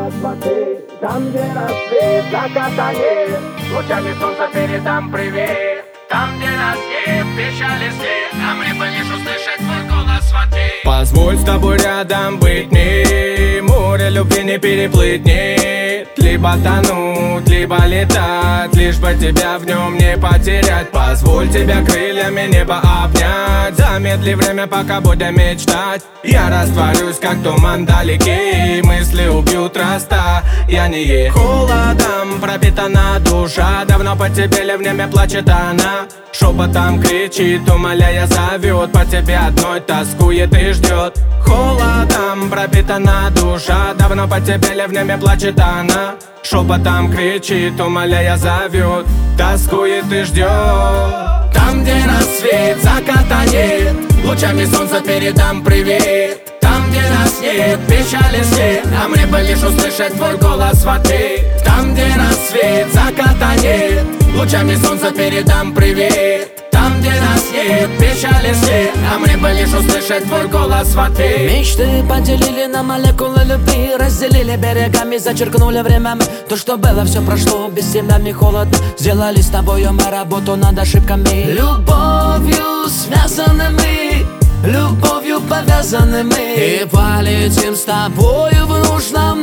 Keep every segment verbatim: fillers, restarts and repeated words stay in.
глаз смотри, там, где рассвет, заката нет, лучами солнца передам привет. Там, где нас нет, печали свет, а мне бы лишь услышать твой голос в ответ. Позволь с тобой рядом быть мне, море любви не переплыть, нет. Либо тонуть, либо летать, лишь бы тебя в нем не потерять. Позволь тебя крыльями небо обнять, замедли время, пока будем мечтать. Я растворюсь, как туман далекий, мысли убьют роста. Я не е холодом пропитана душа, давно по тебе ливнями плачет она. Шепотом кричит, умоляя зовет, по тебе одной тоскует и ждет. Холодом пропитана душа, давно по тебе ливнями плачет она. Шепотом кричит, умоляя зовет, тоскует и ждет. Там, где рассвет, заката нет, лучами солнца передам привет. Там, где нас нет, печали свет, а мне бы лишь услышать твой голос в ответ. Там, где рассвет, заката нет, лучами солнца передам привет. Там, где нас нет, печали свет, а мне бы лишь услышать твой голос в ответ. Мечты поделили на молекулы любви, разделили берегами, зачеркнули временами. То, что было, все прошло, без тебя мне холодно. Сделали с тобою мы работу над ошибками. Любовью связаны мы, любовью повязаны мы, и полетим с тобою в нужном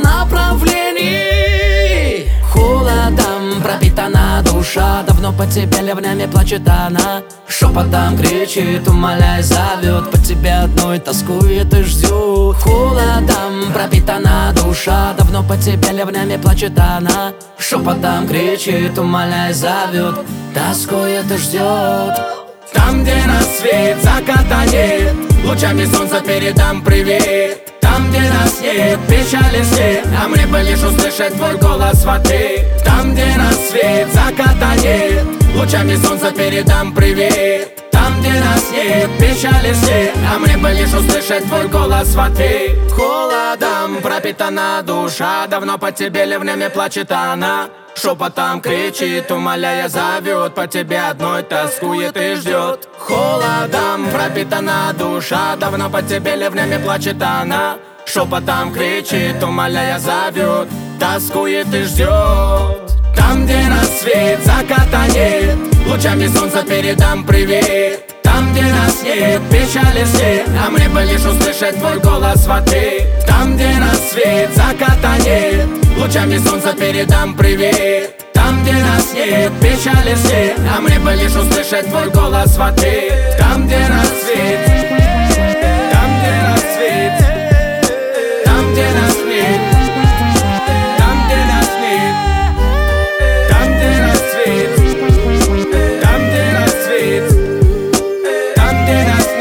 направлении. Холодом пропитана душа, давно по тебе ливнями плачет она. Шепотом кричит, умоляя зовет, по тебе одной тоскует и ждет. Холодом пропитана душа, давно по тебе ливнями плачет она. Шепотом кричит, умоляя зовет, тоскует и ждет. Там, где рассвет, заката нет, лучами солнца передам привет. Там, где нас нет, печали свет, а мне бы лишь услышать твой голос в ответ. Там, где рассвет, заката нет, лучами солнца передам привет. Там, где нас нет, печали свет, а мне бы лишь услышать твой голос в ответ. Холодом пропитана душа, давно по тебе ливнями плачет она. Шепотом кричит, умоляя зовет, по тебе одной тоскует и ждет. Холодом пропитана душа, давно по тебе ливнями плачет она. Шепотом кричит, умоляя зовет, тоскует и ждет. Там, где рассвет, заката нет, лучами солнца передам привет. Там, где нас нет, печали свет, а мне бы лишь услышать твой голос в ответ. Там, где рассвет, заката нет, лучами солнца передам привет. Там, где нас нет, печали свет, а мне бы лишь услышать твой голос в ответ. Там, где рассвет, там, где рассвет, там, где нас нет, там, где нас нет, там, где рассвет, там, где рассвет, там, где нас нет.